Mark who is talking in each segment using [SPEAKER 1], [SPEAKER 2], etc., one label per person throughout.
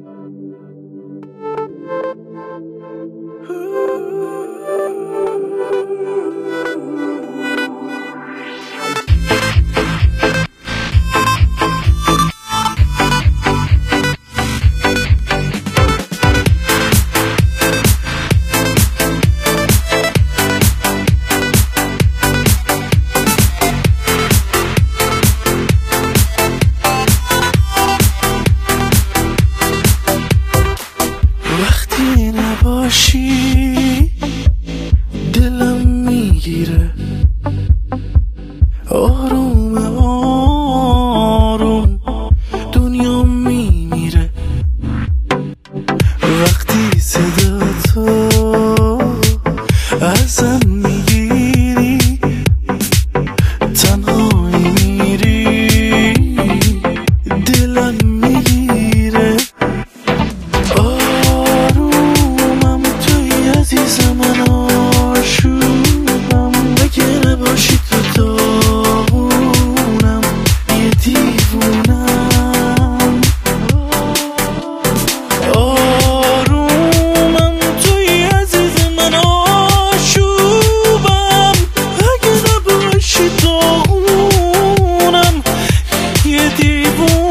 [SPEAKER 1] وقتی نباشی دلم میگیره آروم آروم دنیا میمیره وقتی صدا تو ازم میگیری تنهایی میری دلم میگیره آرومم توی عزیز من آشوبم اگه نباشی تو داغونم یه دیوونم آرومم توی عزیز من آشوبم اگه نباشی داغونم یه دیوونم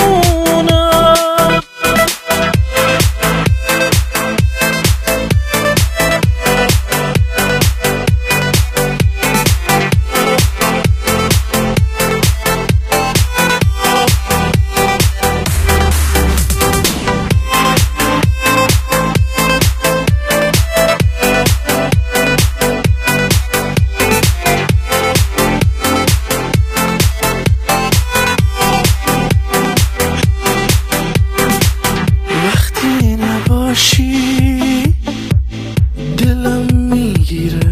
[SPEAKER 1] وقتی نباشی دلم میگیره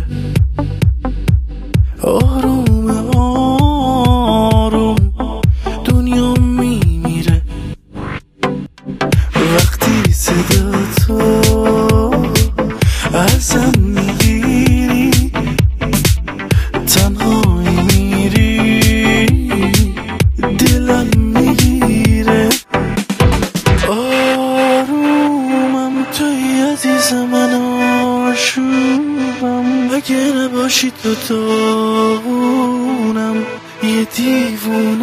[SPEAKER 1] آروم آروم دنیا میمیره وقتی صدا تو ازم میگیری تنهایی میری دلم میگیره آرومم توی عزیز من آشوبم اگه نباشی تو داغونم یه دیوونه